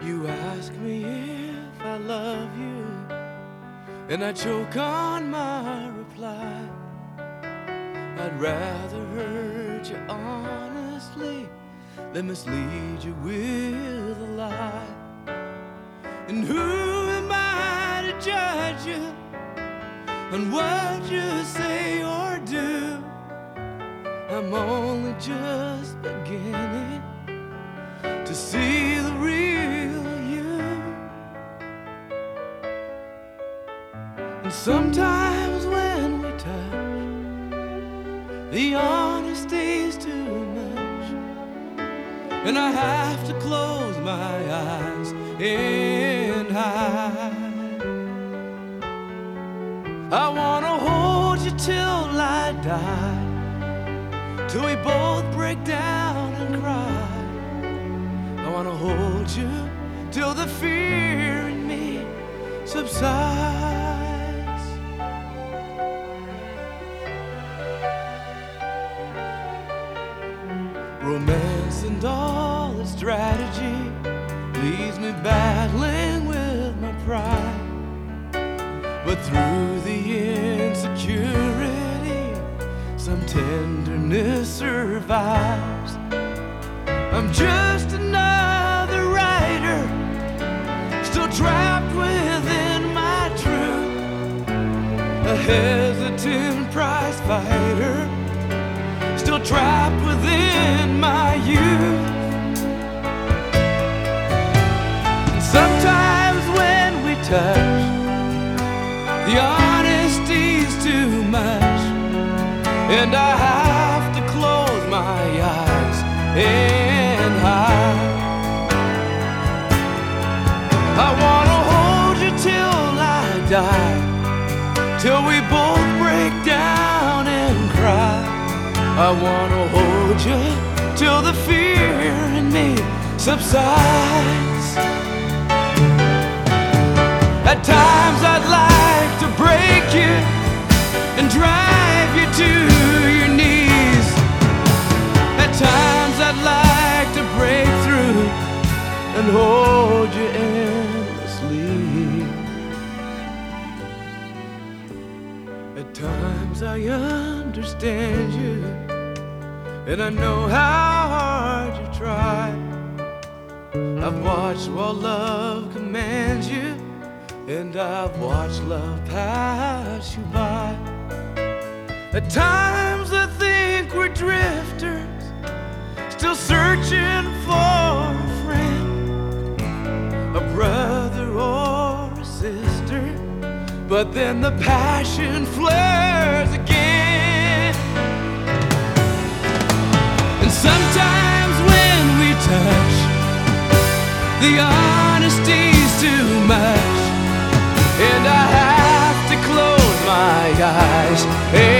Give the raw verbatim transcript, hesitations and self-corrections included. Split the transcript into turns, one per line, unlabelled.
You ask me if I love you, and I choke on my reply. I'd rather hurt you honestly than mislead you with a lie. And who am I to judge you on what you say or do? I'm only just beginning to see the real you. And sometimes when we touch, the honesty's too much, and I have to close my eyes and hide. I wanna hold you till I die, till we both break down and cry. I wanna hold you till the fear in me subsides. Romance and all its strategy leaves me battling with my pride. But through the insecurity, some tenderness survives. I'm just another writer, still trapped within my truth, a hesitant prize fighter, still trapped within my youth. And sometimes when we touch, the honesty's too much, and I have to close my eyes and hide. I wanna hold you till I die, till we both break down and cry. I wanna hold you till the fear in me subsides. At times I'd like to break you and drive you to your knees. At times I'd like to break through and hold you endlessly. At times I understand you, and I know how hard you try. I've watched while love commands you, and I've watched love pass you by. At times I think we're drifters, still searching for a friend, a brother or a sister. But then the passion flares again. And sometimes when we touch, the honesty's too much, and I have to close my eyes.